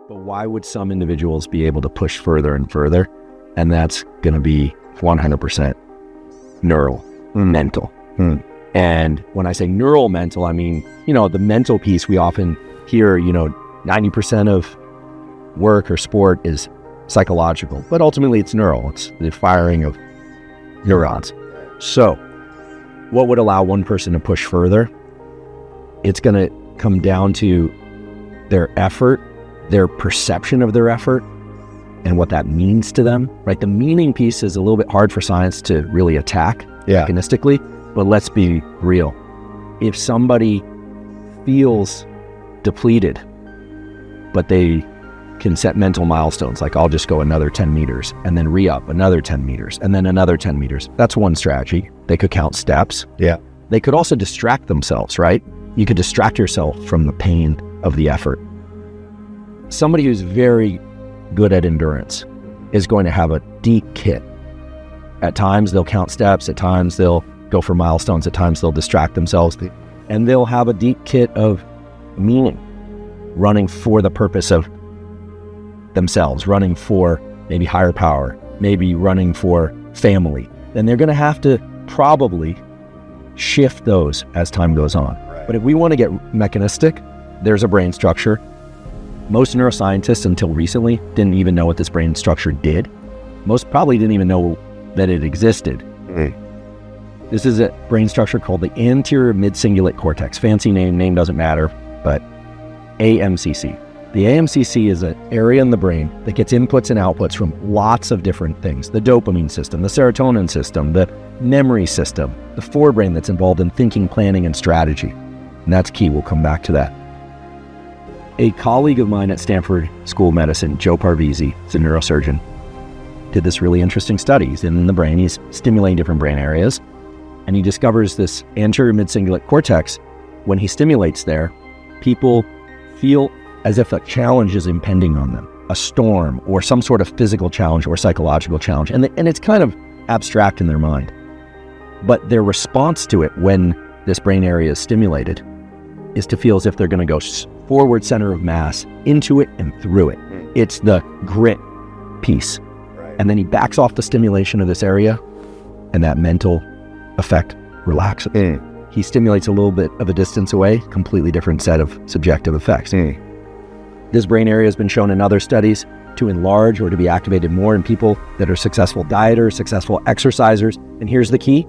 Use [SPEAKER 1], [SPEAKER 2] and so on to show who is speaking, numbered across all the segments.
[SPEAKER 1] But why would some individuals be able to push further and further? And that's going to be 100% neural, mental. And when I say neural mental, I mean, the mental piece we often hear, 90% of work or sport is psychological, but ultimately it's neural. It's the firing of neurons. So what would allow one person to push further? It's going to come down to their effort, their perception of their effort, and what that means to them, right? The meaning piece is a little bit hard for science to really attack mechanistically, but let's be real. If somebody feels depleted, but they can set mental milestones, like I'll just go another 10 meters and then re-up another 10 meters and then another 10 meters. That's one strategy. They could count steps.
[SPEAKER 2] Yeah.
[SPEAKER 1] They could also distract themselves, right? You could distract yourself from the pain of the effort. Somebody who's very good at endurance is going to have a deep kit. At times they'll count steps, at times they'll go for milestones, at times they'll distract themselves, and they'll have a deep kit of meaning, running for the purpose of themselves, running for maybe higher power, maybe running for family. Then they're going to have to probably shift those as time goes on. Right. But if we want to get mechanistic, there's a brain structure. Most neuroscientists until recently didn't even know what this brain structure did. Most probably didn't even know that it existed. This is a brain structure called the anterior mid-cingulate cortex. Fancy name doesn't matter, but AMCC. The AMCC is an area in the brain that gets inputs and outputs from lots of different things. The dopamine system, the serotonin system, the memory system, the forebrain that's involved in thinking, planning, and strategy. And that's key. We'll come back to that. A colleague of mine at Stanford School of Medicine, Joe Parvizi, is a neurosurgeon, did this really interesting study. He's in the brain, he's stimulating different brain areas, and he discovers this anterior mid-cingulate cortex. When he stimulates there, people feel as if a challenge is impending on them, a storm or some sort of physical challenge or psychological challenge, and it's kind of abstract in their mind. But their response to it when this brain area is stimulated is to feel as if they're going to go forward center of mass into it and through it. It's the grit piece. Right. And then he backs off the stimulation of this area and that mental effect relaxes. He stimulates a little bit of a distance away, completely different set of subjective effects. This brain area has been shown in other studies to enlarge or to be activated more in people that are successful dieters, successful exercisers. And here's the key.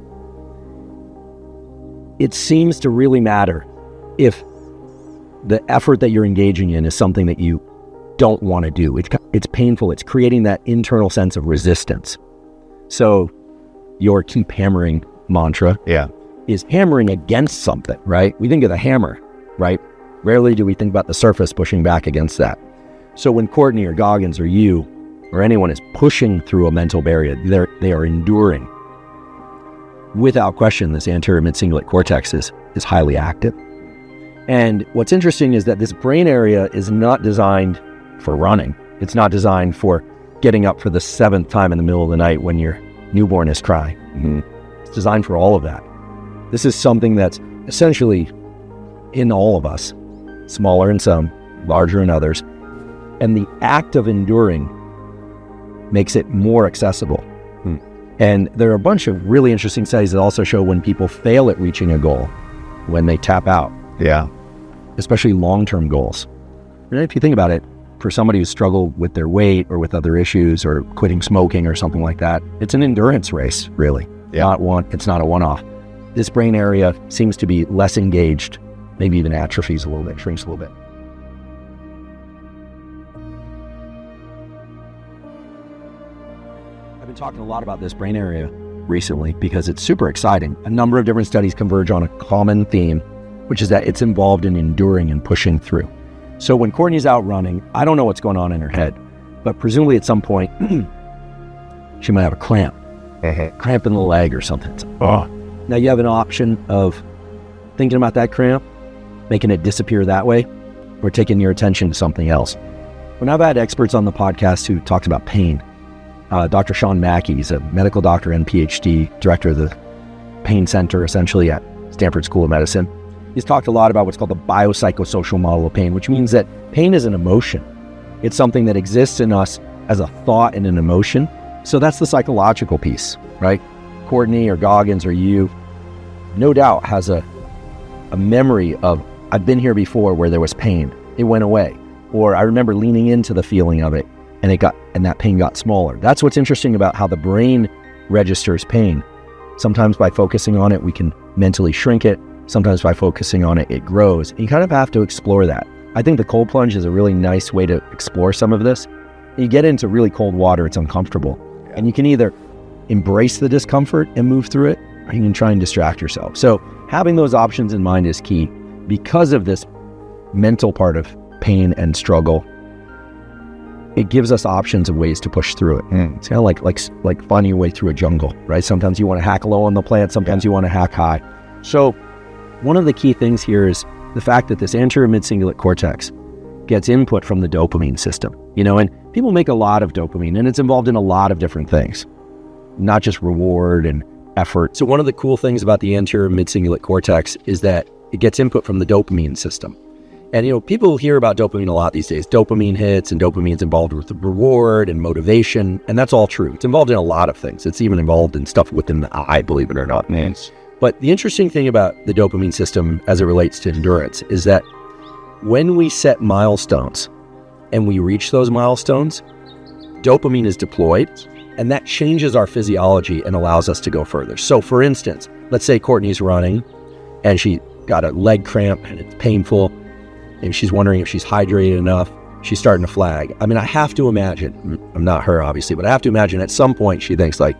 [SPEAKER 1] It seems to really matter if the effort that you're engaging in is something that you don't want to do. It's painful. It's creating that internal sense of resistance. So your keep hammering mantra is hammering against something, right? We think of the hammer, right? Rarely do we think about the surface pushing back against that. So when Courtney or Goggins or you or anyone is pushing through a mental barrier, they are enduring. Without question, this anterior mid-cingulate cortex is highly active. And what's interesting is that this brain area is not designed for running. It's not designed for getting up for the 7th time in the middle of the night when your newborn is crying. It's designed for all of that. This is something that's essentially in all of us, smaller in some, larger in others. And the act of enduring makes it more accessible. And there are a bunch of really interesting studies that also show when people fail at reaching a goal, when they tap out. Especially long-term goals. And if you think about it, for somebody who's struggled with their weight or with other issues or quitting smoking or something like that, it's an endurance race, really. It's not a one-off. This brain area seems to be less engaged, maybe even atrophies a little bit, shrinks a little bit. I've been talking a lot about this brain area recently because it's super exciting. A number of different studies converge on a common theme, which is that it's involved in enduring and pushing through. So when Courtney's out running, I don't know what's going on in her head, but presumably at some point, she might have a cramp in the leg or something. Now you have an option of thinking about that cramp, making it disappear that way, or taking your attention to something else. When I've had experts on the podcast who talked about pain, Dr. Sean Mackey, he's a medical doctor and PhD, director of the pain center essentially at Stanford School of Medicine. He's talked a lot about what's called the biopsychosocial model of pain, which means that pain is an emotion. It's something that exists in us as a thought and an emotion. So that's the psychological piece, right? Courtney or Goggins or you, no doubt has a memory of, I've been here before where there was pain. It went away. Or I remember leaning into the feeling of it and that pain got smaller. That's what's interesting about how the brain registers pain. Sometimes by focusing on it, we can mentally shrink it. Sometimes by focusing on it, it grows. And you kind of have to explore that. I think the cold plunge is a really nice way to explore some of this. You get into really cold water, it's uncomfortable. And you can either embrace the discomfort and move through it, or you can try and distract yourself. So having those options in mind is key. Because of this mental part of pain and struggle, it gives us options of ways to push through it. It's kind of like finding your way through a jungle, right? Sometimes you want to hack low on the plant, sometimes you want to hack high. So one of the key things here is the fact that this anterior mid-cingulate cortex gets input from the dopamine system, and people make a lot of dopamine, and it's involved in a lot of different things, not just reward and effort. So one of the cool things about the anterior mid-cingulate cortex is that it gets input from the dopamine system. And, people hear about dopamine a lot these days. Dopamine hits, and dopamine's involved with reward and motivation, and that's all true. It's involved in a lot of things. It's even involved in stuff within the eye, believe it or not.
[SPEAKER 2] Nice.
[SPEAKER 1] But the interesting thing about the dopamine system as it relates to endurance is that when we set milestones and we reach those milestones, dopamine is deployed, and that changes our physiology and allows us to go further. So for instance, let's say Courtney's running and she got a leg cramp and it's painful, and she's wondering if she's hydrated enough. She's starting to flag. I mean, I have to imagine, I'm not her obviously, but I have to imagine at some point she thinks like,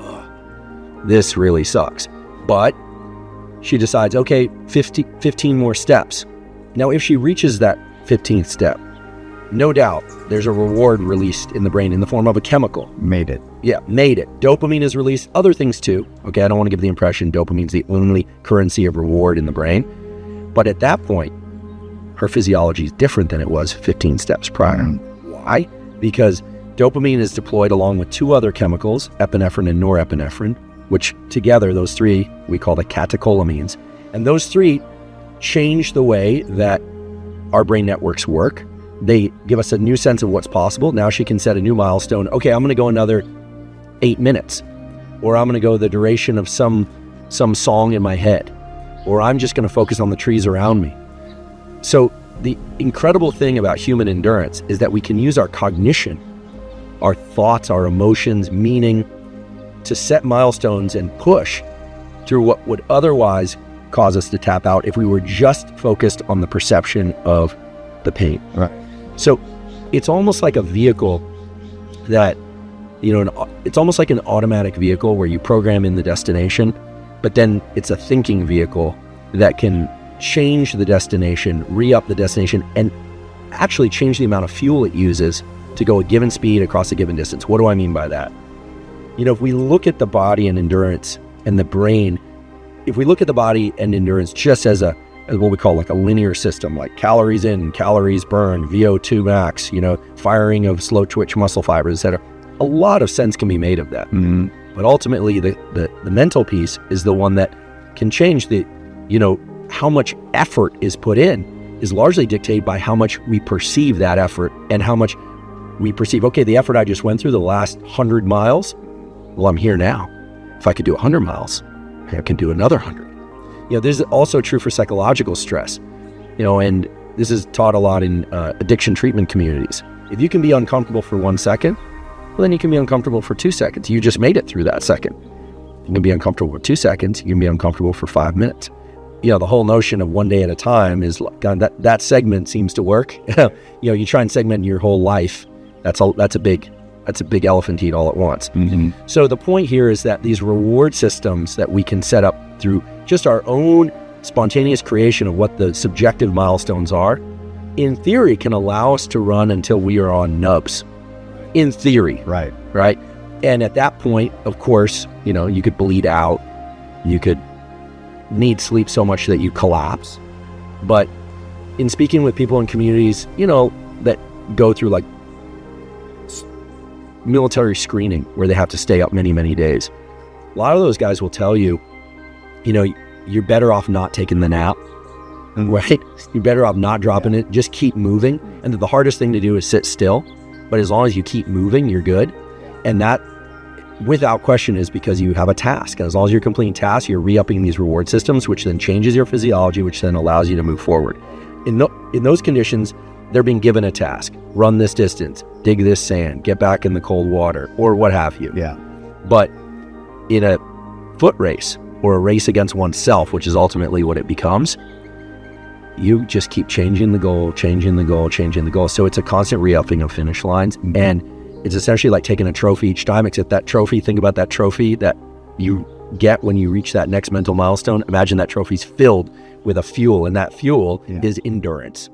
[SPEAKER 1] this really sucks. But she decides, okay, 15 more steps. Now, if she reaches that 15th step, no doubt there's a reward released in the brain in the form of a chemical.
[SPEAKER 2] Made it.
[SPEAKER 1] Yeah, made it. Dopamine is released. Other things too. Okay, I don't want to give the impression dopamine's the only currency of reward in the brain. But at that point, her physiology is different than it was 15 steps prior. Why? Because dopamine is deployed along with two other chemicals, epinephrine and norepinephrine, which together, those three, we call the catecholamines. And those three change the way that our brain networks work. They give us a new sense of what's possible. Now she can set a new milestone. Okay, I'm going to go another 8 minutes, or I'm going to go the duration of some song in my head, or I'm just going to focus on the trees around me. So the incredible thing about human endurance is that we can use our cognition, our thoughts, our emotions, meaning, to set milestones and push through what would otherwise cause us to tap out if we were just focused on the perception of the pain.
[SPEAKER 2] Right.
[SPEAKER 1] So it's almost like a vehicle that, it's almost like an automatic vehicle where you program in the destination, but then it's a thinking vehicle that can change the destination, re-up the destination, and actually change the amount of fuel it uses to go a given speed across a given distance. What do I mean by that? If we look at the body and endurance and the brain, if we look at the body and endurance just as what we call like a linear system, like calories in, calories burn, VO2 max, firing of slow twitch muscle fibers, etc. A lot of sense can be made of that.
[SPEAKER 2] Mm-hmm.
[SPEAKER 1] But ultimately, the mental piece is the one that can change how much effort is put in is largely dictated by how much we perceive that effort and how much we perceive, okay, the effort I just went through, the last 100 miles, well, I'm here now. If I could do 100 miles, I can do another 100. This is also true for psychological stress, and this is taught a lot in addiction treatment communities. If you can be uncomfortable for 1 second, well, then you can be uncomfortable for 2 seconds. You just made it through that second. You can be uncomfortable for 2 seconds. You can be uncomfortable for 5 minutes. The whole notion of one day at a time is like, that segment seems to work. You try and segment your whole life. That's a big elephant to eat all at once.
[SPEAKER 2] Mm-hmm.
[SPEAKER 1] So the point here is that these reward systems that we can set up through just our own spontaneous creation of what the subjective milestones are, in theory, can allow us to run until we are on nubs. In theory.
[SPEAKER 2] Right.
[SPEAKER 1] And at that point, of course, you could bleed out. You could need sleep so much that you collapse. But in speaking with people in communities, that go through like military screening where they have to stay up many, many days, a lot of those guys will tell you, you're better off not taking the nap right? You're better off not dropping it. Just keep moving. And the hardest thing to do is sit still. But as long as you keep moving, you're good. And that, without question, is because you have a task. And as long as you're completing tasks, you're re-upping these reward systems, which then changes your physiology, which then allows you to move forward. In those conditions, they're being given a task. Run this distance, dig this sand, get back in the cold water, or what have you.
[SPEAKER 2] Yeah.
[SPEAKER 1] But in a foot race or a race against oneself, which is ultimately what it becomes, you just keep changing the goal, changing the goal, changing the goal. So it's a constant re-upping of finish lines. Mm-hmm. And it's essentially like taking a trophy each time, except that trophy, think about that trophy that you get when you reach that next mental milestone. Imagine that trophy's filled with a fuel, and that fuel is endurance.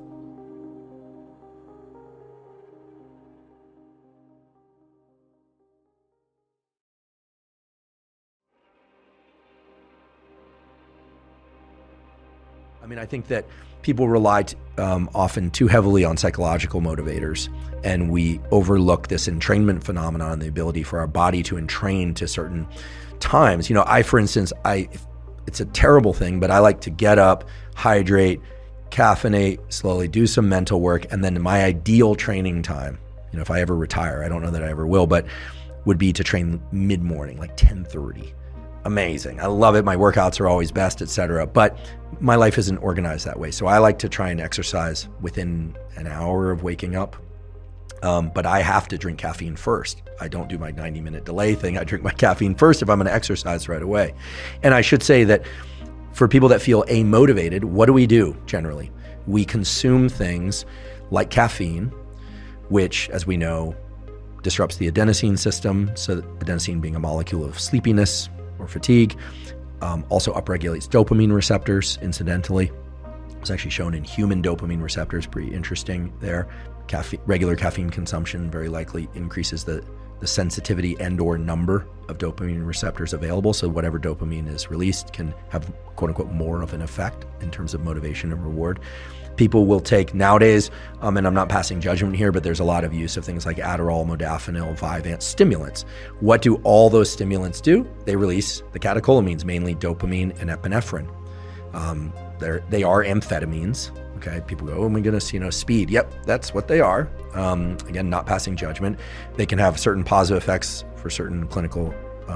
[SPEAKER 1] I mean, I think that people rely often too heavily on psychological motivators, and we overlook this entrainment phenomenon, the ability for our body to entrain to certain times. You know, for instance, it's a terrible thing, but I like to get up, hydrate, caffeinate, slowly do some mental work, and then my ideal training time, you know, if I ever retire, I don't know that I ever will, but would be to train mid-morning, like 10:30. Amazing. I love it. My workouts are always best, etc. But my life isn't organized that way. So I like to try and exercise within an hour of waking up. But I have to drink caffeine first. I don't do my 90-minute delay thing. I drink my caffeine first if I'm going to exercise right away. And I should say that for people that feel amotivated, what do we do generally? We consume things like caffeine, which, as we know, disrupts the adenosine system. So adenosine being a molecule of sleepiness or fatigue, also upregulates dopamine receptors, incidentally. It's actually shown in human dopamine receptors, pretty interesting there. Regular caffeine consumption very likely increases the sensitivity and or number of dopamine receptors available, so whatever dopamine is released can have quote-unquote more of an effect in terms of motivation and reward. People will take nowadays, and I'm not passing judgment here, but there's a lot of use of things like Adderall, modafinil, Vyvanse, stimulants. What do all those stimulants do? They release the catecholamines, mainly dopamine and epinephrine. They are amphetamines. Okay, people go, oh my goodness, speed. Yep, that's what they are. Again, not passing judgment. They can have certain positive effects for certain clinical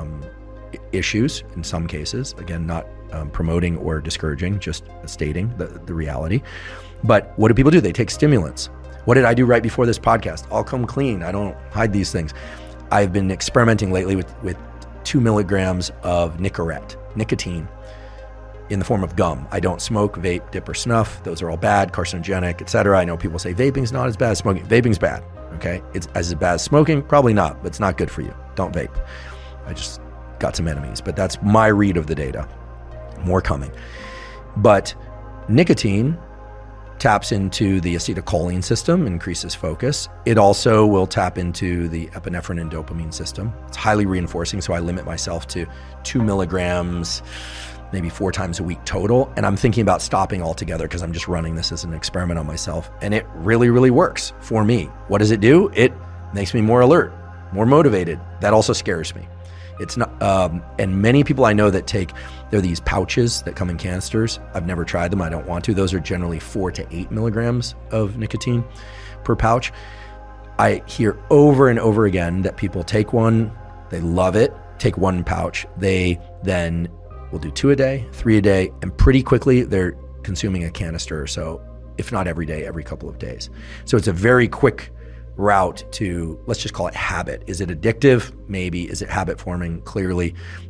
[SPEAKER 1] issues in some cases. Again, not promoting or discouraging, just stating the reality. But what do people do? They take stimulants. What did I do right before this podcast? I'll come clean. I don't hide these things. I've been experimenting lately with 2 milligrams of Nicorette, nicotine, in the form of gum. I don't smoke, vape, dip, or snuff. Those are all bad, carcinogenic, etc. I know people say vaping's not as bad as smoking. Vaping's bad, okay? It's as bad as smoking? Probably not, but it's not good for you. Don't vape. I just got some enemies, but that's my read of the data. More coming. But nicotine taps into the acetylcholine system, increases focus. It also will tap into the epinephrine and dopamine system. It's highly reinforcing, so I limit myself to 2 milligrams, maybe 4 times a week total. And I'm thinking about stopping altogether because I'm just running this as an experiment on myself. And it really, really works for me. What does it do? It makes me more alert, more motivated. That also scares me. It's not, and many people I know that there are these pouches that come in canisters. I've never tried them. I don't want to. Those are generally 4 to 8 milligrams of nicotine per pouch. I hear over and over again that people take one, they love it, take one pouch. They then will do 2 a day, 3 a day, and pretty quickly they're consuming a canister or so, if not every day, every couple of days. So it's a very quick route to, let's just call it habit. Is it addictive? Maybe. Is it habit forming? Clearly.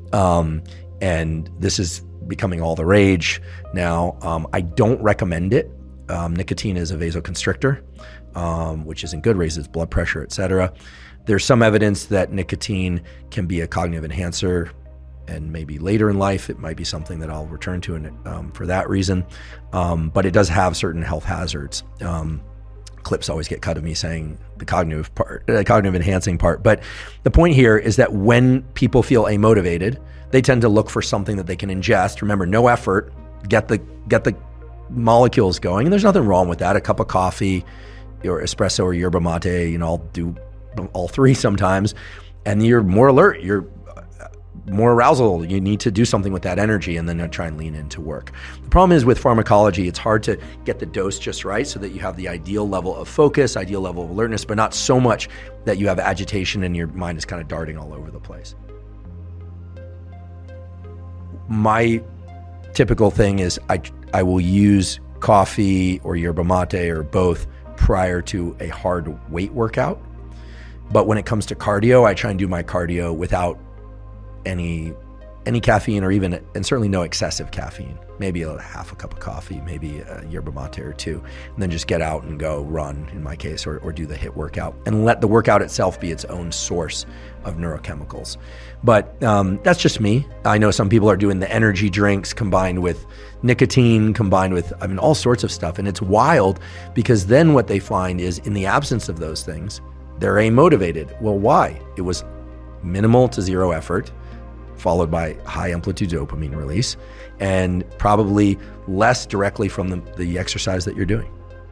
[SPEAKER 1] And this is becoming all the rage now. I don't recommend it. Nicotine is a vasoconstrictor, which isn't good, raises blood pressure, etc. There's some evidence that nicotine can be a cognitive enhancer, and maybe later in life, it might be something that I'll return to for that reason. But it does have certain health hazards. Clips always get cut of me saying the cognitive enhancing part. But the point here is that when people feel amotivated, they tend to look for something that they can ingest. Remember, no effort, get the molecules going. And there's nothing wrong with that. A cup of coffee or espresso or yerba mate, I'll do all 3 sometimes. And you're more alert. You're more arousal. You need to do something with that energy and then try and lean into work. The problem is with pharmacology, it's hard to get the dose just right so that you have the ideal level of focus, ideal level of alertness, but not so much that you have agitation and your mind is kind of darting all over the place. My typical thing is I will use coffee or yerba mate or both prior to a hard weight workout. But when it comes to cardio, I try and do my cardio without any caffeine or even, and certainly no excessive caffeine. Maybe a half a cup of coffee, maybe a yerba mate or two, and then just get out and go run, in my case, or do the HIIT workout, and let the workout itself be its own source of neurochemicals. But that's just me. I know some people are doing the energy drinks combined with nicotine, combined with, all sorts of stuff. And it's wild because then what they find is in the absence of those things, they're amotivated. Well, why? It was minimal to zero effort, followed by high amplitude dopamine release, and probably less directly from the exercise that you're doing.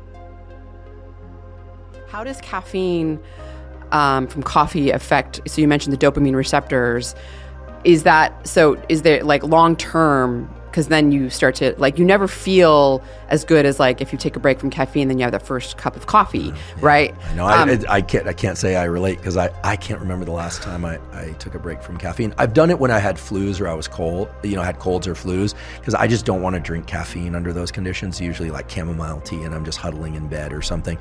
[SPEAKER 2] How does caffeine from coffee affect, so you mentioned the dopamine receptors, is there like long term, because then you start to, like, you never feel as good as like if you take a break from caffeine, then you have that first cup of coffie, right?
[SPEAKER 1] I know. I can't say I relate because I can't remember the last time I took a break from caffeine. I've done it when I had flus or I was cold, had colds or flus, because I just don't want to drink caffeine under those conditions, usually like chamomile tea and I'm just huddling in bed or something.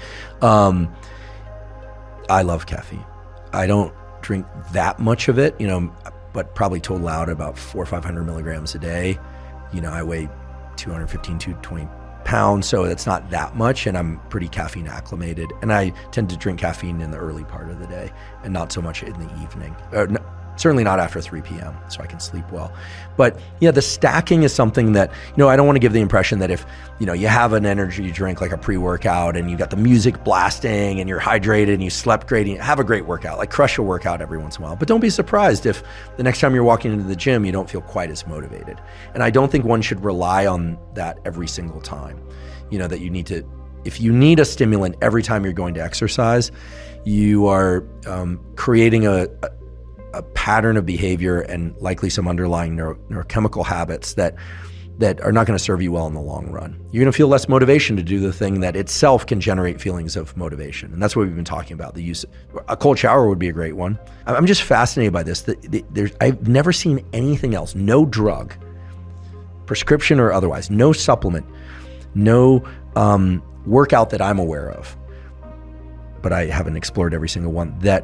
[SPEAKER 1] I love caffeine. I don't drink that much of it, but probably total out about 400 or 500 milligrams a day. I weigh 215, 220 pounds, so that's not that much, and I'm pretty caffeine acclimated. And I tend to drink caffeine in the early part of the day and not so much in the evening. Certainly not after 3 p.m., so I can sleep well. But the stacking is something that, I don't want to give the impression that if, you have an energy drink like a pre-workout and you got the music blasting and you're hydrated and you slept great and you have a great workout, like crush a workout every once in a while. But don't be surprised if the next time you're walking into the gym, you don't feel quite as motivated. And I don't think one should rely on that every single time. That you need to, if you need a stimulant every time you're going to exercise, you are creating a pattern of behavior and likely some underlying neurochemical habits that are not going to serve you well in the long run. You're going to feel less motivation to do the thing that itself can generate feelings of motivation. And that's what we've been talking about. The use a cold shower would be a great one. I'm just fascinated by this. I've never seen anything else, no drug, prescription or otherwise, no supplement, no workout that I'm aware of, but I haven't explored every single one, that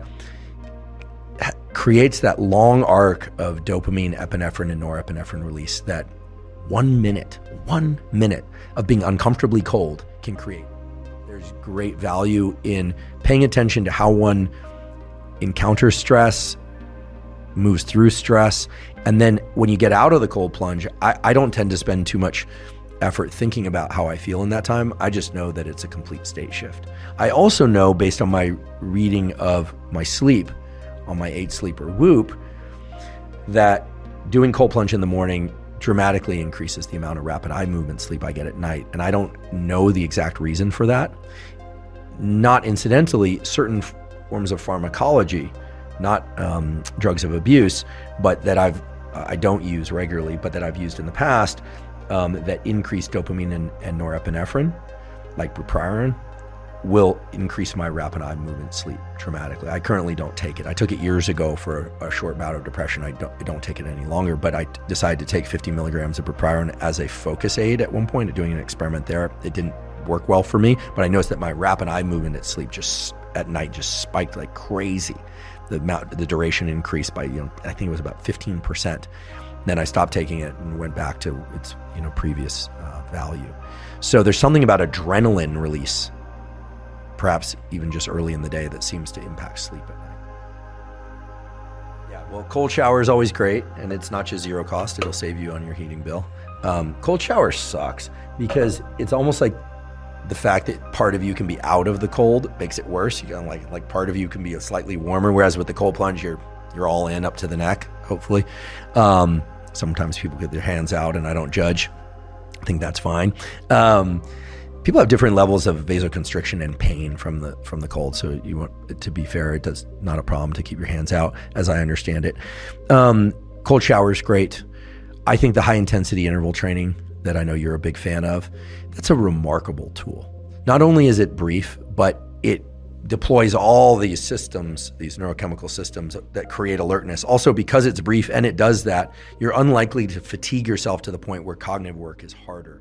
[SPEAKER 1] creates that long arc of dopamine, epinephrine, and norepinephrine release that 1 minute of being uncomfortably cold can create. There's great value in paying attention to how one encounters stress, moves through stress, and then when you get out of the cold plunge, I don't tend to spend too much effort thinking about how I feel in that time. I just know that it's a complete state shift. I also know, based on my reading of my sleep, on my 8 Sleeper Whoop, that doing cold plunge in the morning dramatically increases the amount of rapid eye movement sleep I get at night. And I don't know the exact reason for that. Not incidentally, certain forms of pharmacology, not drugs of abuse, but that I don't use regularly, but that I've used in the past, that increase dopamine and norepinephrine, like bupropion, will increase my rapid eye movement sleep dramatically. I currently don't take it. I took it years ago for a short bout of depression. I don't take it any longer, but I decided to take 50 milligrams of bupropion as a focus aid at one point, doing an experiment there. It didn't work well for me, but I noticed that my rapid eye movement at sleep at night spiked like crazy. The duration increased by, I think it was about 15%. Then I stopped taking it and went back to its, previous value. So there's something about adrenaline release, perhaps even just early in the day, that seems to impact sleep at night. Yeah, well, cold shower is always great, and it's not just zero cost. It'll save you on your heating bill. Cold shower sucks because it's almost like the fact that part of you can be out of the cold makes it worse. You know, like part of you can be slightly warmer, whereas with the cold plunge, you're all in up to the neck, hopefully. Sometimes people get their hands out, and I don't judge. I think that's fine. People have different levels of vasoconstriction and pain from the cold. So you want, to be fair, it does not a problem to keep your hands out, as I understand it. Cold shower is great. I think the high intensity interval training that I know you're a big fan of, that's a remarkable tool. Not only is it brief, but it deploys all these systems, these neurochemical systems that create alertness. Also, because it's brief and it does that, you're unlikely to fatigue yourself to the point where cognitive work is harder.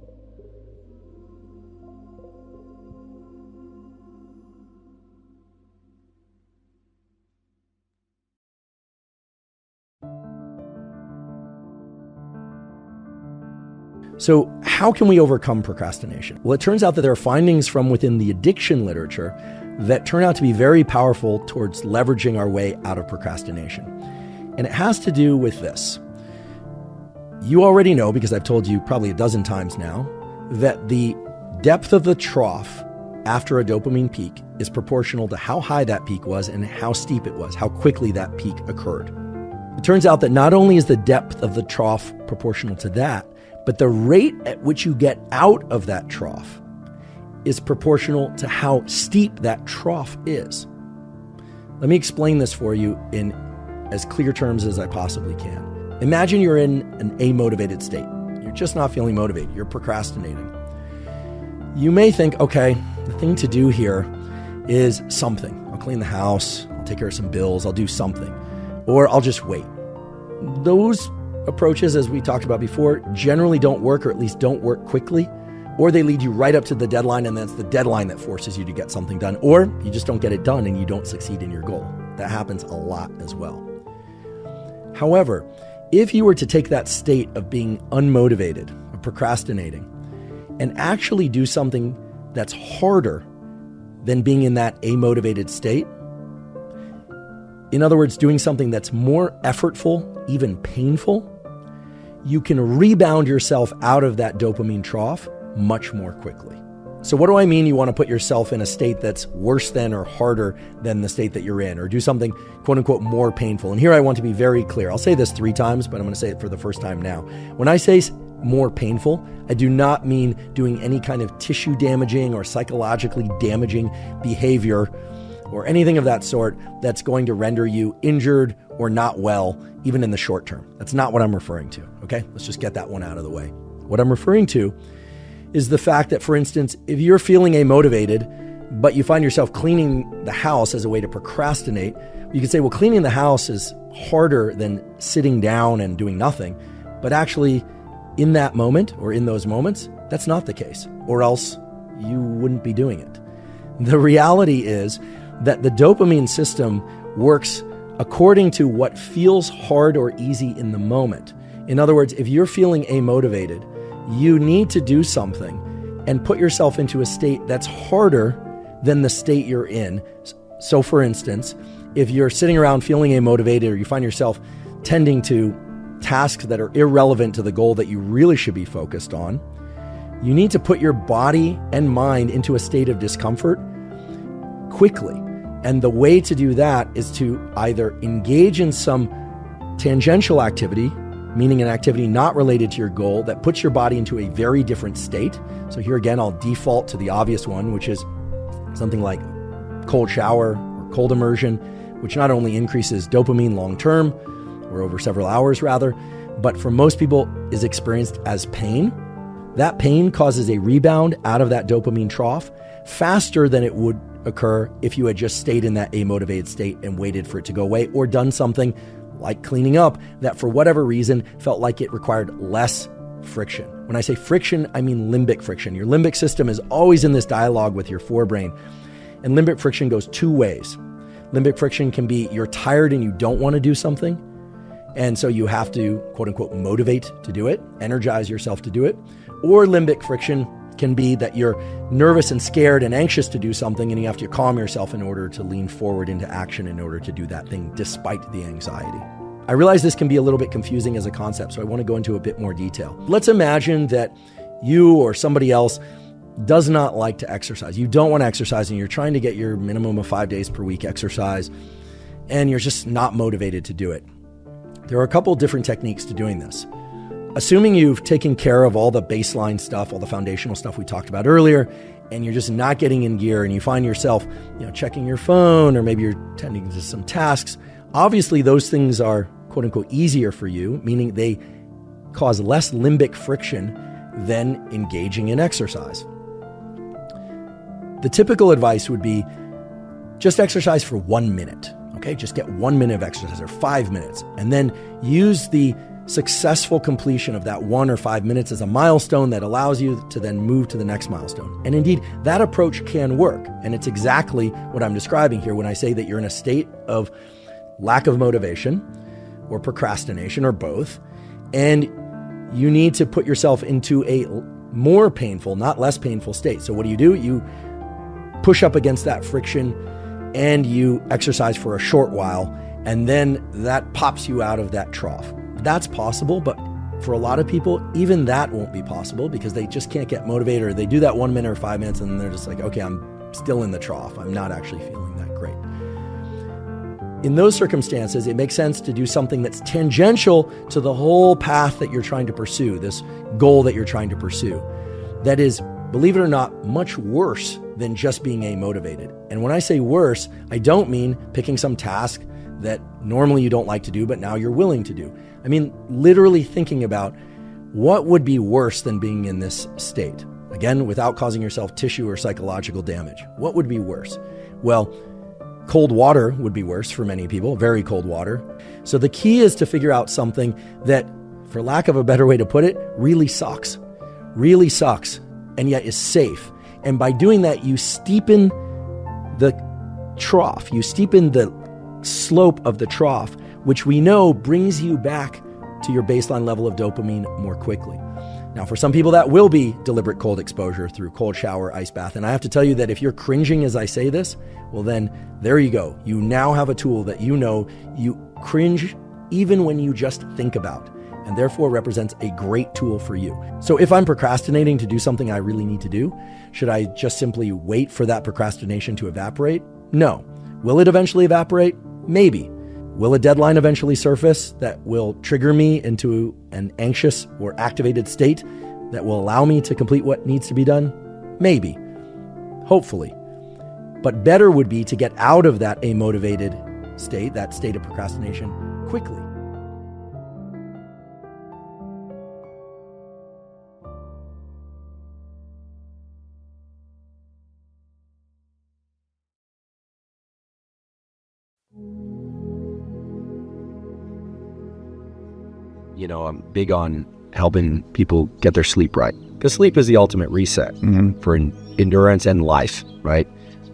[SPEAKER 1] So how can we overcome procrastination? Well, it turns out that there are findings from within the addiction literature that turn out to be very powerful towards leveraging our way out of procrastination. And it has to do with this. You already know, because I've told you probably a dozen times now, that the depth of the trough after a dopamine peak is proportional to how high that peak was and how steep it was, how quickly that peak occurred. It turns out that not only is the depth of the trough proportional to that, but the rate at which you get out of that trough is proportional to how steep that trough is. Let me explain this for you in as clear terms as I possibly can. Imagine you're in an amotivated state. You're just not feeling motivated. You're procrastinating. You may think, okay, the thing to do here is something. I'll clean the house. I'll take care of some bills. I'll do something. Or I'll just wait. Those approaches, as we talked about before, generally don't work, or at least don't work quickly, or they lead you right up to the deadline, and that's the deadline that forces you to get something done, or you just don't get it done and you don't succeed in your goal. That happens a lot as well. However, if you were to take that state of being unmotivated, of procrastinating, and actually do something that's harder than being in that amotivated state, in other words, doing something that's more effortful, even painful, you can rebound yourself out of that dopamine trough much more quickly. So what do I mean you want to put yourself in a state that's worse than or harder than the state that you're in, or do something quote unquote more painful? And here I want to be very clear. I'll say this 3 times, but I'm going to say it for the first time now. When I say more painful, I do not mean doing any kind of tissue damaging or psychologically damaging behavior or anything of that sort that's going to render you injured or not well, even in the short term. That's not what I'm referring to, okay? Let's just get that one out of the way. What I'm referring to is the fact that, for instance, if you're feeling amotivated, but you find yourself cleaning the house as a way to procrastinate, you could say, well, cleaning the house is harder than sitting down and doing nothing. But actually, in that moment or in those moments, that's not the case, or else you wouldn't be doing it. The reality is that the dopamine system works according to what feels hard or easy in the moment. In other words, if you're feeling amotivated, you need to do something and put yourself into a state that's harder than the state you're in. So for instance, if you're sitting around feeling amotivated, or you find yourself tending to tasks that are irrelevant to the goal that you really should be focused on, you need to put your body and mind into a state of discomfort quickly. And the way to do that is to either engage in some tangential activity, meaning an activity not related to your goal that puts your body into a very different state. So here again, I'll default to the obvious one, which is something like cold shower or cold immersion, which not only increases dopamine long-term, or over several hours rather, but for most people is experienced as pain. That pain causes a rebound out of that dopamine trough faster than it would occur if you had just stayed in that amotivated state and waited for it to go away, or done something like cleaning up that for whatever reason felt like it required less friction. When I say friction, I mean limbic friction. Your limbic system is always in this dialogue with your forebrain. And limbic friction goes 2 ways. Limbic friction can be you're tired and you don't want to do something, and so you have to, quote unquote, motivate to do it, energize yourself to do it. Or limbic friction can be that you're nervous and scared and anxious to do something, and you have to calm yourself in order to lean forward into action in order to do that thing despite the anxiety. I realize this can be a little bit confusing as a concept, so I want to go into a bit more detail. Let's imagine that you or somebody else does not like to exercise. You don't want to exercise, and you're trying to get your minimum of 5 days per week exercise, and you're just not motivated to do it. There are a couple different techniques to doing this. Assuming you've taken care of all the baseline stuff, all the foundational stuff we talked about earlier, and you're just not getting in gear, and you find yourself, checking your phone, or maybe you're tending to some tasks. Obviously, those things are quote unquote easier for you, meaning they cause less limbic friction than engaging in exercise. The typical advice would be just exercise for 1 minute, okay? Just get 1 minute of exercise or 5 minutes, and then use the successful completion of that 1 or 5 minutes as a milestone that allows you to then move to the next milestone. And indeed, that approach can work. And it's exactly what I'm describing here when I say that you're in a state of lack of motivation or procrastination or both, and you need to put yourself into a more painful, not less painful state. So what do? You push up against that friction and you exercise for a short while, and then that pops you out of that trough. That's possible, but for a lot of people, even that won't be possible because they just can't get motivated, or they do that 1 minute or 5 minutes and they're just like, okay, I'm still in the trough. I'm not actually feeling that great. In those circumstances, it makes sense to do something that's tangential to the whole path that you're trying to pursue, this goal that you're trying to pursue. That is, believe it or not, much worse than just being amotivated. And when I say worse, I don't mean picking some task that normally you don't like to do, but now you're willing to do. I mean, literally thinking about what would be worse than being in this state. Again, without causing yourself tissue or psychological damage. What would be worse? Well, cold water would be worse for many people, very cold water. So the key is to figure out something that, for lack of a better way to put it, really sucks, and yet is safe. And by doing that, you steepen the trough, you steepen the slope of the trough, which we know brings you back to your baseline level of dopamine more quickly. Now, for some people, that will be deliberate cold exposure through cold shower, ice bath. And I have to tell you that if you're cringing as I say this, well, then there you go. You now have a tool that you know you cringe even when you just think about, and therefore represents a great tool for you. So if I'm procrastinating to do something I really need to do, should I just simply wait for that procrastination to evaporate? No. Will it eventually evaporate? Maybe. Will a deadline eventually surface that will trigger me into an anxious or activated state that will allow me to complete what needs to be done? Maybe. Hopefully. But better would be to get out of that amotivated state, that state of procrastination, quickly.
[SPEAKER 3] You know, I'm big on helping people get their sleep right, because sleep is the ultimate reset for endurance and life, right?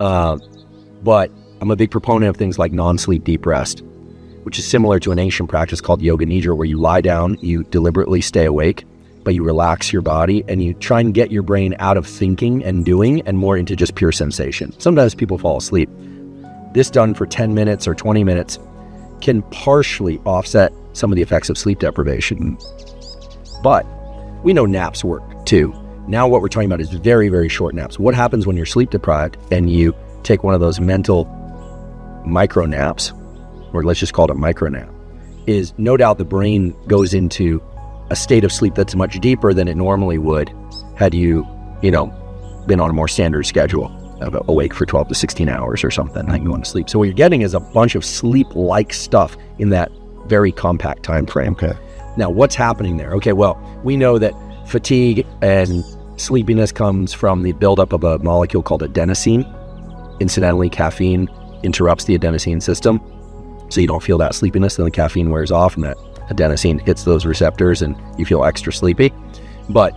[SPEAKER 3] But I'm a big proponent of things like non-sleep deep rest, which is similar to an ancient practice called yoga nidra, where you lie down, you deliberately stay awake, but you relax your body and you try and get your brain out of thinking and doing and more into just pure sensation. Sometimes people fall asleep. This done for 10 minutes or 20 minutes can partially offset some of the effects of sleep deprivation. But we know naps work too. Now what we're talking about is very, very short naps. What happens when you're sleep deprived and you take one of those mental micro naps, or let's just call it a micro nap, is no doubt the brain goes into a state of sleep that's much deeper than it normally would had you been on a more standard schedule, awake for 12 to 16 hours or something, like you want to sleep. So what you're getting is a bunch of sleep-like stuff in that very compact time frame.
[SPEAKER 4] Okay.
[SPEAKER 3] Now, what's happening there? Okay, well, we know that fatigue and sleepiness comes from the buildup of a molecule called adenosine. Incidentally, caffeine interrupts the adenosine system, so you don't feel that sleepiness. Then the caffeine wears off and that adenosine hits those receptors and you feel extra sleepy. But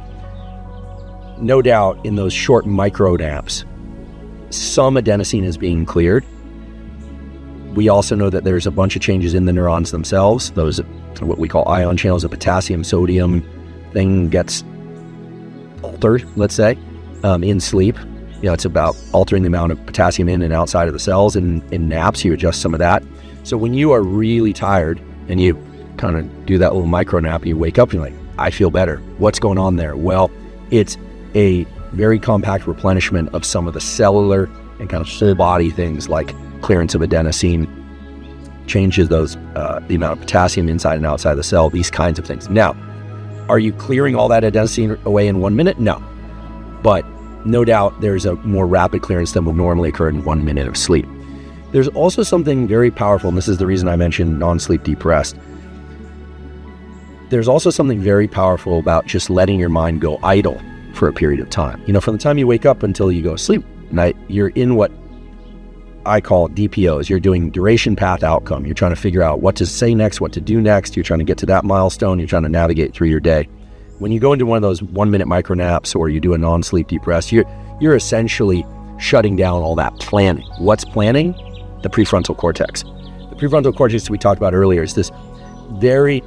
[SPEAKER 3] no doubt in those short micro naps, some adenosine is being cleared. We also know that there's a bunch of changes in the neurons themselves. Those, what we call ion channels, the potassium, sodium thing gets altered, let's say, in sleep. It's about altering the amount of potassium in and outside of the cells. In naps, you adjust some of that. So when you are really tired and you kind of do that little micro nap, you wake up and you're like, I feel better. What's going on there? Well, it's a very compact replenishment of some of the cellular and kind of whole body things like clearance of adenosine, changes those the amount of potassium inside and outside the cell, these kinds of things. Now, are you clearing all that adenosine away in 1 minute? No. But no doubt there's a more rapid clearance than would normally occur in 1 minute of sleep. There's also something very powerful, and this is the reason I mentioned non-sleep deep rest, there's also something very powerful about just letting your mind go idle for a period of time. From the time you wake up until you go to sleep at night, you're in what I call DPOs. You're doing duration path outcome. You're trying to figure out what to say next, what to do next. You're trying to get to that milestone. You're trying to navigate through your day. When you go into one of those 1-minute micro naps or you do a non-sleep deep rest, you're essentially shutting down all that planning. What's planning? The prefrontal cortex. The prefrontal cortex we talked about earlier is this very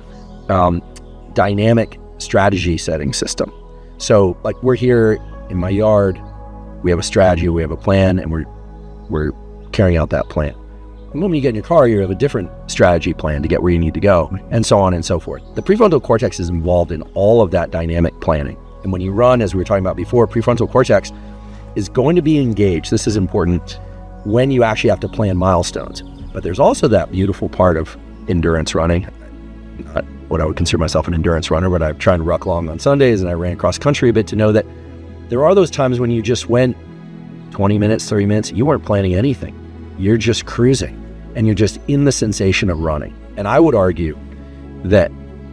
[SPEAKER 3] dynamic strategy setting system. So like we're here in my yard, we have a strategy, we have a plan, and we're carrying out that plan. And when you get in your car, you have a different strategy plan to get where you need to go, and so on and so forth. The prefrontal cortex is involved in all of that dynamic planning. And when you run, as we were talking about before, prefrontal cortex is going to be engaged. This is important when you actually have to plan milestones. But there's also that beautiful part of endurance running. Not what I would consider myself an endurance runner, but I've tried to ruck along on Sundays and I ran cross country a bit to know that there are those times when you just went 20 minutes, 30 minutes, you weren't planning anything. You're just cruising and you're just in the sensation of running. And I would argue that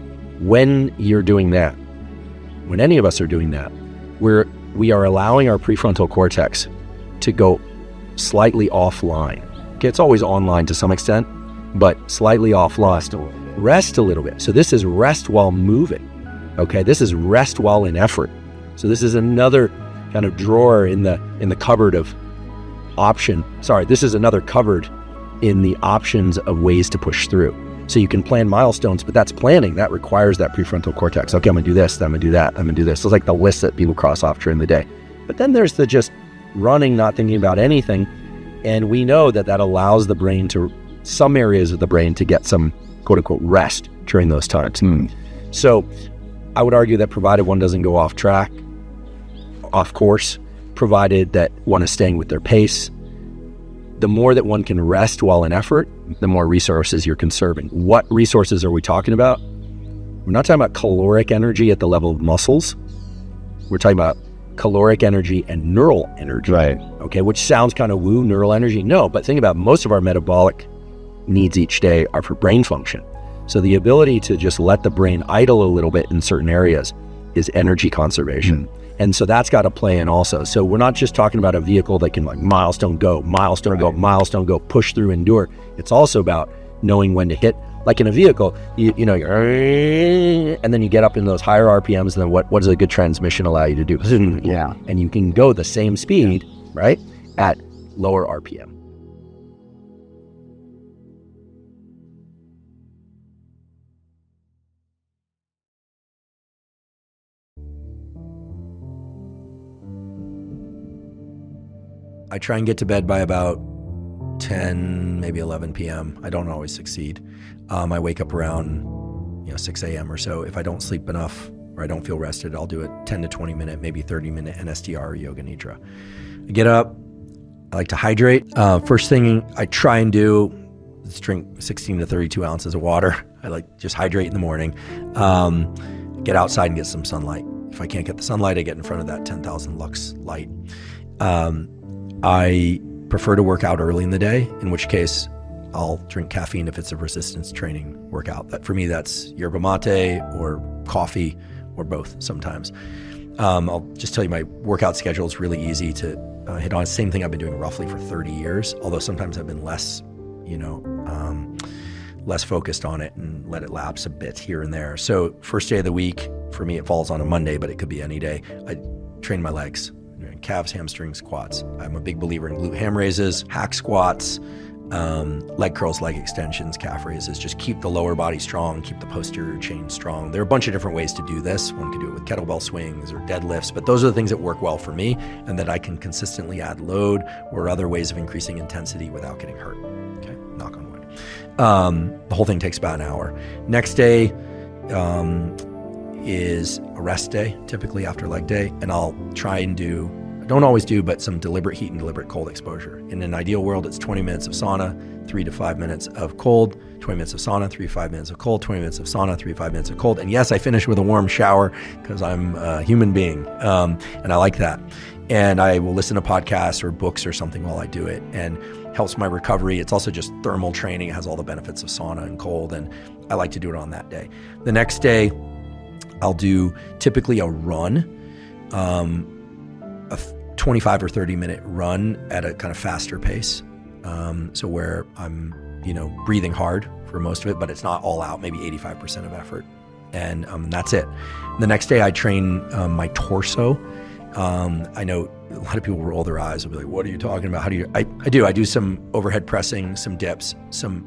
[SPEAKER 3] when you're doing that, when any of us are doing that, we are allowing our prefrontal cortex to go slightly offline. Okay, it's always online to some extent, but slightly offline to rest a little bit. So this is rest while moving. Okay, this is rest while in effort. So this is another kind of drawer in the cupboard of option. Sorry, this is another cupboard in the options of ways to push through. So you can plan milestones, but that's planning. That requires that prefrontal cortex. Okay, I'm gonna do this, then I'm gonna do that, I'm gonna do this. So it's like the list that people cross off during the day. But then there's the just running, not thinking about anything. And we know that allows the brain some areas of the brain to get some quote unquote rest during those times. So I would argue that provided one doesn't go off track, off course, provided that one is staying with their pace, the more that one can rest while in effort, the more resources you're conserving. What resources are we talking about? We're not talking about caloric energy at the level of muscles. We're talking about caloric energy and neural energy.
[SPEAKER 1] Right.
[SPEAKER 3] Okay, which sounds kind of woo, neural energy. No, but think about most of our metabolic needs each day are for brain function. So the ability to just let the brain idle a little bit in certain areas is energy conservation. And so that's got to play in also. So we're not just talking about a vehicle that can like milestone go, push through, endure. It's also about knowing when to hit. Like in a vehicle, you know, and then you get up in those higher RPMs, and then what does a good transmission allow you to do?
[SPEAKER 1] Yeah.
[SPEAKER 3] And you can go the same speed, right, at lower RPM. I try and get to bed by about 10, maybe 11 p.m. I don't always succeed. I wake up around 6 a.m. or so. If I don't sleep enough or I don't feel rested, I'll do a 10 to 20 minute, maybe 30 minute NSDR or Yoga Nidra. I get up. I like to hydrate. First thing I try and do is drink 16 to 32 ounces of water. I like just hydrate in the morning. Get outside and get some sunlight. If I can't get the sunlight, I get in front of that 10,000 lux light. I prefer to work out early in the day, in which case I'll drink caffeine if it's a resistance training workout. That for me, that's yerba mate or coffee or both sometimes. I'll just tell you my workout schedule is really easy to hit on. Same thing I've been doing roughly for 30 years, although sometimes I've been less focused on it and let it lapse a bit here and there. So first day of the week, for me, it falls on a Monday, but it could be any day. I train my legs. Calves, hamstrings, quads. I'm a big believer in glute ham raises, hack squats, leg curls, leg extensions, calf raises. Just keep the lower body strong, keep the posterior chain strong. There are a bunch of different ways to do this. One can do it with kettlebell swings or deadlifts, but those are the things that work well for me and that I can consistently add load or other ways of increasing intensity without getting hurt. Okay, knock on wood. The whole thing takes about an hour. Next day is a rest day, typically after leg day, and I'll try and don't always do, but some deliberate heat and deliberate cold exposure. In an ideal world, it's 20 minutes of sauna, 3 to 5 minutes of cold, 20 minutes of sauna, 3 to 5 minutes of cold, 20 minutes of sauna, 3 to 5 minutes of cold. And yes, I finish with a warm shower because I'm a human being, and I like that. And I will listen to podcasts or books or something while I do it. And helps my recovery. It's also just thermal training. It has all the benefits of sauna and cold, and I like to do it on that day. The next day, I'll do typically a run, a 25 or 30 minute run at a kind of faster pace. So where I'm, breathing hard for most of it, but it's not all out, maybe 85% of effort. And that's it. The next day I train my torso. I know a lot of people roll their eyes and be like, what are you talking about? How do you, I do some overhead pressing, some dips, some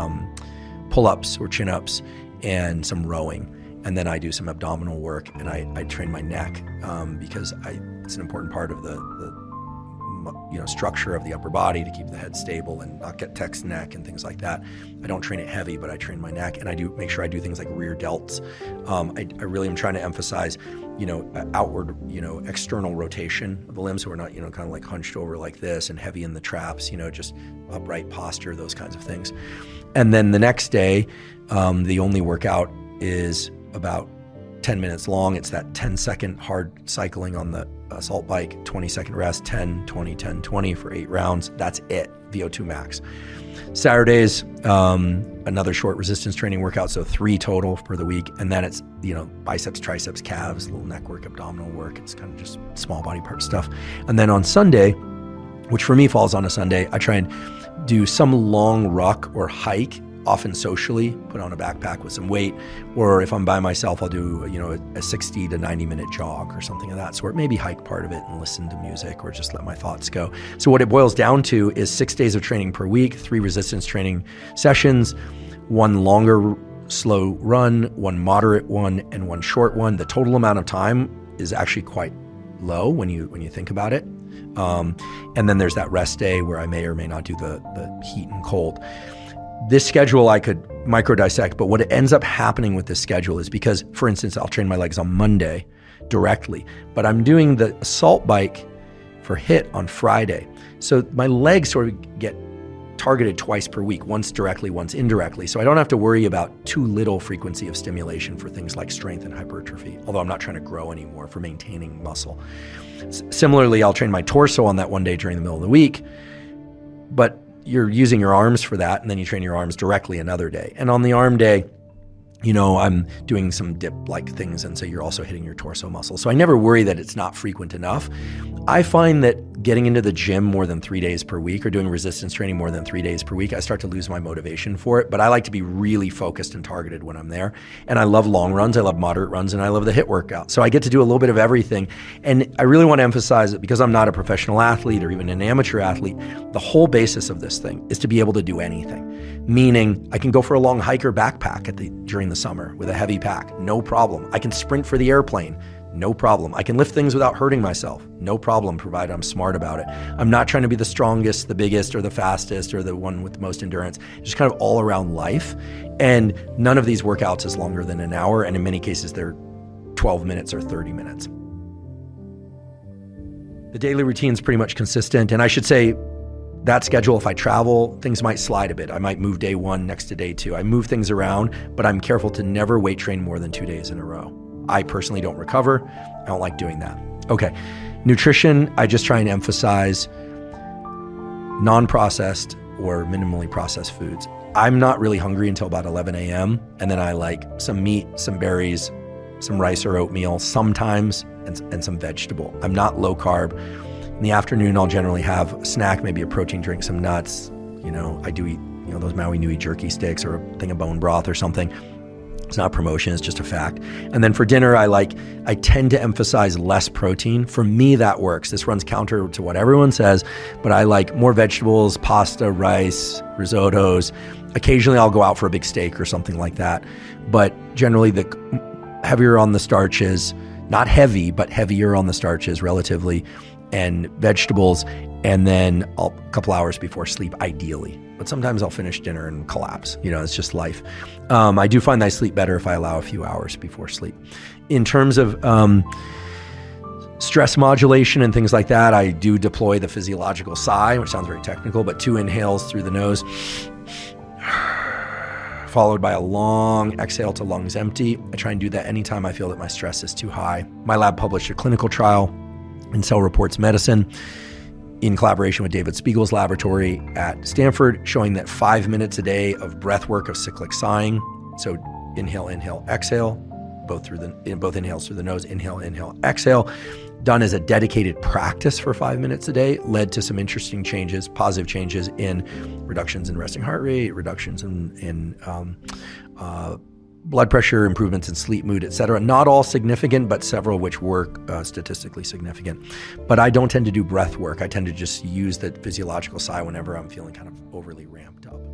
[SPEAKER 3] pull-ups or chin-ups, and some rowing. And then I do some abdominal work, and I train my neck because it's an important part of the structure of the upper body to keep the head stable and not get text neck and things like that. I don't train it heavy, but I train my neck, and I do make sure I do things like rear delts. I really am trying to emphasize, outward, external rotation of the limbs, so we're not, kind of like hunched over like this and heavy in the traps, just upright posture, those kinds of things. And then the next day, the only workout is about 10 minutes long. It's that 10-second hard cycling on the assault bike, 20-second rest, 10, 20, 10, 20 for 8 rounds. That's it, VO2 max. Saturdays, another short resistance training workout, so 3 total for the week. And then it's, biceps, triceps, calves, little neck work, abdominal work. It's kind of just small body part stuff. And then on Sunday, which for me falls on a Sunday, I try and do some long ruck or hike, often socially, put on a backpack with some weight, or if I'm by myself, I'll do, a 60 to 90 minute jog or something of that sort. Maybe hike part of it and listen to music or just let my thoughts go. So what it boils down to is 6 days of training per week, 3 resistance training sessions, 1 longer slow run, 1 moderate one, and 1 short one. The total amount of time is actually quite low when you think about it. And then there's that rest day where I may or may not do the heat and cold. This schedule I could micro dissect, but what ends up happening with this schedule is because, for instance, I'll train my legs on Monday directly, but I'm doing the assault bike for HIIT on Friday. So my legs sort of get targeted twice per week, once directly, once indirectly. So I don't have to worry about too little frequency of stimulation for things like strength and hypertrophy, although I'm not trying to grow anymore, for maintaining muscle. Similarly, I'll train my torso on that one day during the middle of the week, but you're using your arms for that, and then you train your arms directly another day. And on the arm day, I'm doing some dip-like things, and so you're also hitting your torso muscle. So I never worry that it's not frequent enough. I find that getting into the gym more than 3 days per week or doing resistance training more than 3 days per week, I start to lose my motivation for it. But I like to be really focused and targeted when I'm there. And I love long runs, I love moderate runs, and I love the HIIT workout. So I get to do a little bit of everything. And I really want to emphasize that because I'm not a professional athlete or even an amateur athlete, the whole basis of this thing is to be able to do anything. Meaning I can go for a long hike or backpack during the summer with a heavy pack, no problem. I can sprint for the airplane, no problem. I can lift things without hurting myself, no problem, provided I'm smart about it. I'm not trying to be the strongest, the biggest, or the fastest, or the one with the most endurance. It's just kind of all around life. And none of these workouts is longer than an hour, and in many cases they're 12 minutes or 30 minutes. The daily routine is pretty much consistent, and I should say that schedule, if I travel, things might slide a bit. I might move day 1 next to day 2. I move things around, but I'm careful to never weight train more than 2 days in a row. I personally don't recover. I don't like doing that. Okay. Nutrition, I just try and emphasize non-processed or minimally processed foods. I'm not really hungry until about 11 a.m. And then I like some meat, some berries, some rice or oatmeal sometimes, and some vegetable. I'm not low carb. In the afternoon, I'll generally have a snack, maybe a protein drink, some nuts. I do eat, those Maui Nui jerky sticks or a thing of bone broth or something. It's not a promotion, it's just a fact. And then for dinner, I tend to emphasize less protein. For me, that works. This runs counter to what everyone says, but I like more vegetables, pasta, rice, risottos. Occasionally, I'll go out for a big steak or something like that. But generally, the heavier on the starches, not heavy, but heavier on the starches relatively, and vegetables, and then a couple hours before sleep, ideally. But sometimes I'll finish dinner and collapse. It's just life. I do find that I sleep better if I allow a few hours before sleep. In terms of stress modulation and things like that, I do deploy the physiological sigh, which sounds very technical, but 2 inhales through the nose, followed by a long exhale to lungs empty. I try and do that anytime I feel that my stress is too high. My lab published a clinical trial in Cell Reports Medicine in collaboration with David Spiegel's laboratory at Stanford, showing that 5 minutes a day of breath work of cyclic sighing, so inhale, inhale, exhale, both inhales through the nose, inhale, inhale, exhale, done as a dedicated practice for 5 minutes a day, led to some interesting changes, positive changes in reductions in resting heart rate, reductions in blood pressure, improvements in sleep, mood, etc. Not all significant, but several which were statistically significant. But I don't tend to do breath work. I tend to just use the physiological sigh whenever I'm feeling kind of overly ramped up.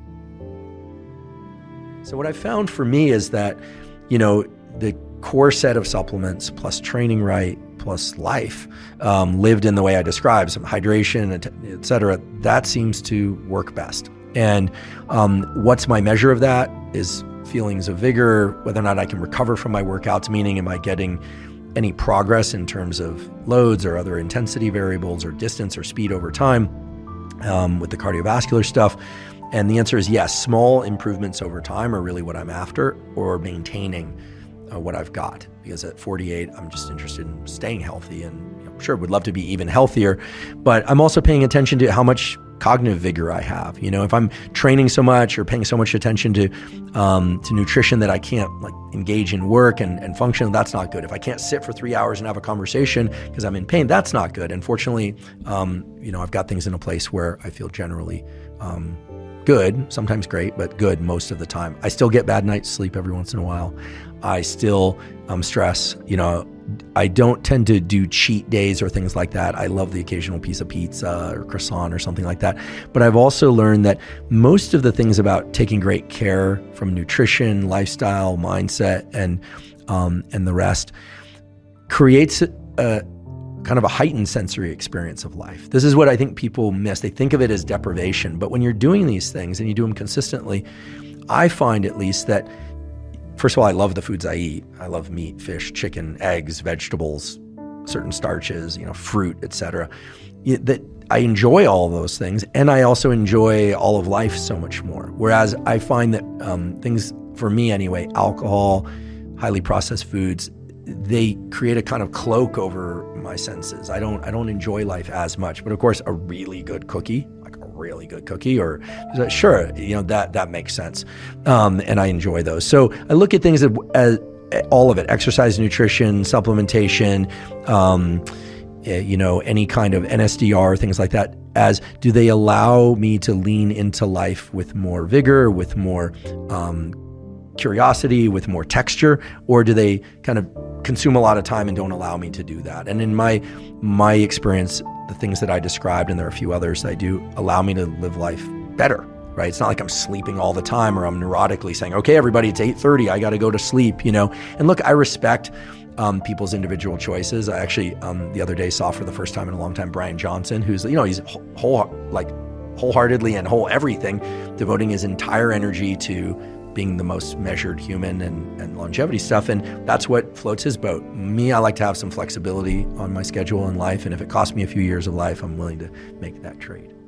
[SPEAKER 3] So what I found for me is that, the core set of supplements plus training right plus life lived in the way I described, some hydration, et cetera, that seems to work best. And what's my measure of that is feelings of vigor, whether or not I can recover from my workouts, meaning am I getting any progress in terms of loads or other intensity variables or distance or speed over time with the cardiovascular stuff. And the answer is yes, small improvements over time are really what I'm after, or maintaining what I've got. Because at 48, I'm just interested in staying healthy and sure, would love to be even healthier. But I'm also paying attention to how much cognitive vigor I have. If I'm training so much or paying so much attention to nutrition that I can't engage in work and function, that's not good. If I can't sit for 3 hours and have a conversation because I'm in pain, that's not good. And fortunately, I've got things in a place where I feel generally good, sometimes great, but good most of the time. I still get bad nights sleep every once in a while. I still stress. I don't tend to do cheat days or things like that. I love the occasional piece of pizza or croissant or something like that. But I've also learned that most of the things about taking great care from nutrition, lifestyle, mindset, and the rest creates a kind of a heightened sensory experience of life. This is what I think people miss. They think of it as deprivation. But when you're doing these things and you do them consistently, I find at least that, first of all, I love the foods I eat. I love meat, fish, chicken, eggs, vegetables, certain starches, fruit, etc. That I enjoy all of those things, and I also enjoy all of life so much more. Whereas I find that things, for me anyway, alcohol, highly processed foods, they create a kind of cloak over my senses. I don't enjoy life as much. But of course, a really good cookie, or sure, that makes sense. And I enjoy those. So I look at things as all of it: exercise, nutrition, supplementation, any kind of NSDR, things like that, as do they allow me to lean into life with more vigor, with more curiosity, with more texture, or do they kind of consume a lot of time and don't allow me to do that? And in my experience, the things that I described, and there are a few others I do, allow me to live life better, right? It's not like I'm sleeping all the time or I'm neurotically saying, okay, everybody, it's 8:30, I got to go to sleep, And look, I respect people's individual choices. I actually, the other day saw for the first time in a long time, Brian Johnson, who's, he's wholeheartedly and whole everything, devoting his entire energy to being the most measured human and longevity stuff. And that's what floats his boat. Me, I like to have some flexibility on my schedule in life. And if it costs me a few years of life, I'm willing to make that trade.